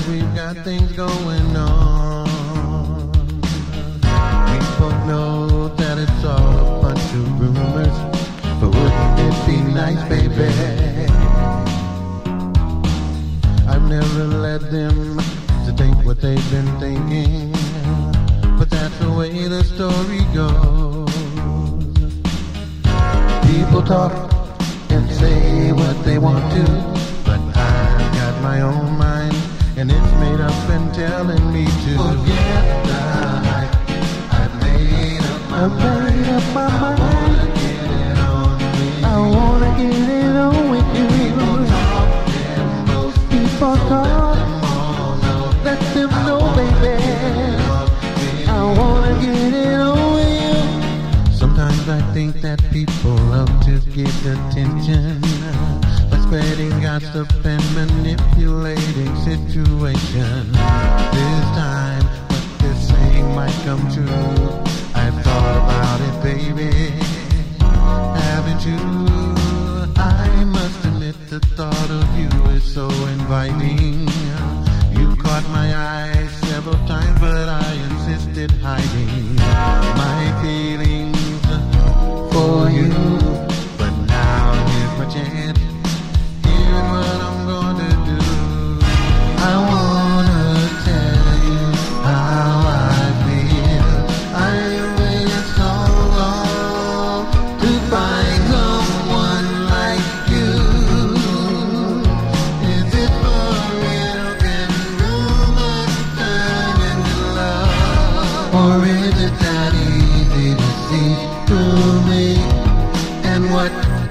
we've got things going on. We both know that it's all a bunch of rumors, but wouldn't it be nice, baby? I've never led them to think what they've been thinking, but that's the way the story goes. People talk and say what they want to, but I've got my own mind, and it's made up and telling me to forget the hype. I've made up my mind. I wanna get it on with you. People talk, let them know, baby. I wanna get it on with you. Sometimes I think that people love to get attention by spreading gossip and manipulating situations. This time, what they're saying might come true. I've thought about it, baby. Haven't you? I must admit the thought of you is so inviting. You caught my eye several times, but I insisted hiding my feelings for you. But now here's my chance. Here's what I'm gonna do. I wanna tell you how I feel. I waited so long to find someone like you. Is it for real? Can rumors turn into love? Or is it that easy to see through me? And what